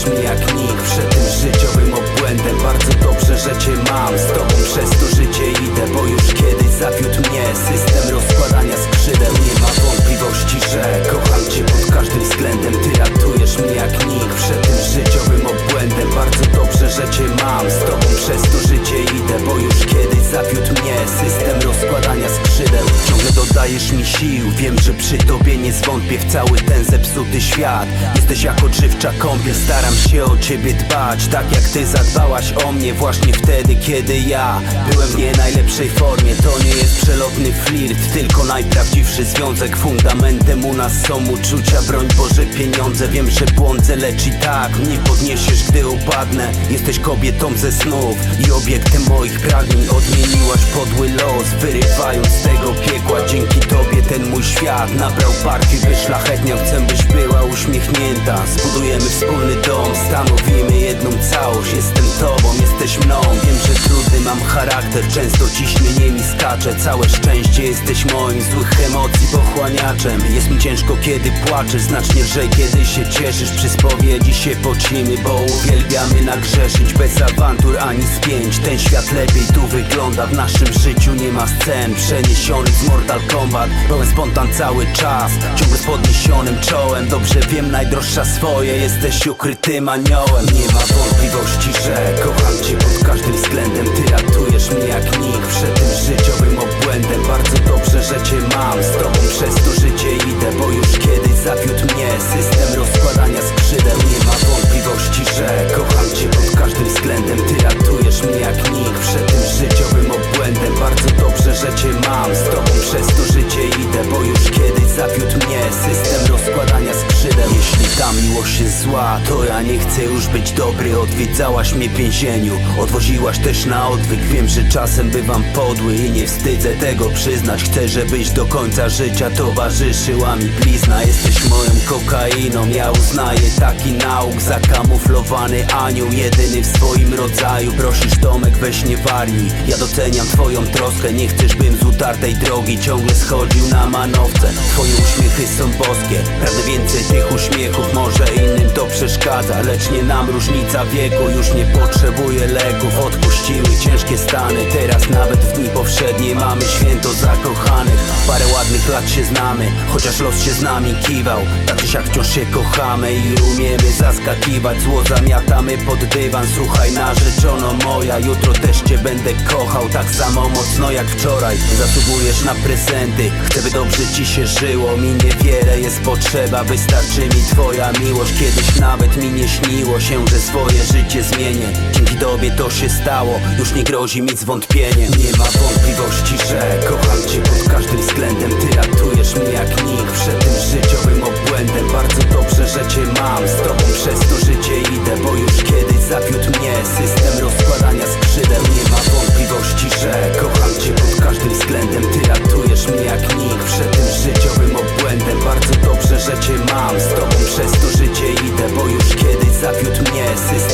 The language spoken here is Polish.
mnie jak nikt przed tym życiowym obłędem. Bardzo dobrze, że cię mam, z tobą przez to życie idę, bo już kiedyś zawiódł mnie system rozkładania skrzydeł. Nie ma wątpliwości, że kocham cię pod każdym względem. Ty ratujesz mnie jak nikt przed tym życiowym obłędem. Bardzo dobrze, że cię mam, z tobą przez to życie idę, bo już kiedyś zawiódł mnie system rozkładania skrzydeł. Ciągle dodajesz mi sił, wiem, że przy tobie nie zwątpię w cały ten zepsuty świat. Jesteś jak odżywcza kąpiel, staram się o ciebie dbać, tak jak ty zadbałaś o mnie właśnie wtedy, kiedy ja byłem w nie najlepszej formie. To nie jest przelotny flirt, tylko najprawdziwszy związek. Fundamentem u nas są uczucia, broń Boże pieniądze. Wiem, że błądzę, lecz i tak mnie podniesiesz, gdy upadnę. Jesteś kobietą ze snów i obiektem moich pragnień. Odmieniłaś podły los, wyrywając z tego piekła. Dzięki tobie ten mój świat nabrał barki, wyszlachetniał. Chcę, byś była uśmiechnięta. Zbudujemy wspólny dom, stanowimy jedną całość. Jestem tobą, jesteś mną. Wiem, że trudny mam charakter, często ciśnienie mi skacze. Całe szczęście, jesteś moim złych emocji pochłaniaczem. Jest mi ciężko, kiedy płaczesz, znacznie lżej, kiedy się cieszysz. Przy spowiedzi się pocimy, bo uwielbiamy nagrzeszyć. Bez awantur ani spięć, ten świat lepiej tu wygląda. W naszym życiu nie ma scen przeniesionych z Mortal Kombat. Pełen spontan cały czas, ciągle z podniesionym czołem. Dobrze wiem, najdroższa swoje, jesteś ukrytym aniołem. Nie ma wątpliwości, że kocham cię pod każdym względem. Ty ratujesz mnie jak nikt przed tym życiowym obłędem. Bardzo dobrze, że cię mam, z tobą przez to życie idę, bo już kiedyś zawiódł mnie system rozkładania skrzydeł. Nie ma wątpliwości, że kocham cię pod każdym względem. Ty ratujesz mnie jak nikt przed tym życiowym obłędem. Bardzo dobrze, że cię mam, z tobą przez to życie idę, bo już kiedyś zawiódł mnie system rozkładania skrzydeł. Jeśli ta miłość jest zła, to ja nie chcę już być dobry. Odwiedzałaś mnie w więzieniu, odwoziłaś też na odwyk. Wiem, że czasem bywam podły i nie wstydzę tego przyznać. Chcę, żebyś do końca życia towarzyszyła mi blizna. Jesteś moją kokainą, ja uznaję taki nauk. Zakamuflowany anioł, jedyny w swoim rodzaju. Prosisz Tomek, weź nie wariuj, ja doceniam twoją troskę. Nie chcesz, bym z utartej drogi ciągle schodził na manowce. Twoje uśmiechy są boskie, pragnę więcej tych uśmiechów. Może innym to przeszkadza, lecz nie nam różnica wieku. Już nie potrzebuję leków, odpuściły ciężkie stany. Teraz nawet w dni powszednie mamy święto zakochanych. Parę ładnych lat się znamy, chociaż los się z nami kiwał. Tak czy siak wciąż się kochamy i umiemy zaskakiwać. Zło zamiatamy pod dywan, słuchaj narzeczono moja. Jutro też cię będę kochał tak samo mocno jak wczoraj. Zasługujesz na prezenty, chcę, by dobrze ci się żyło. Mi niewiele jest potrzeba, wystarczy mi twoja miłość. Kiedyś nawet mi nie śniło się, że swoje życie zmienię. Dzięki tobie to się stało, już nie grozi mi zwątpienie. Nie ma wątpliwości, że kocham cię pod każdym względem. Ty ratujesz mnie jak nikt przed tym życiowym obłędem. Bardzo dobrze, że cię mam, z tobą przez to życie idę, bo już kiedyś zawiódł mnie system rozkładania skrzydeł. Nie ma wątpliwości, że kocham cię pod każdym względem. Ty ratujesz mnie jak nikt przed tym życiowym obłędem. Bardzo dobrze, że cię mam, z tobą przez to życie idę, bo już kiedyś zawiódł mnie system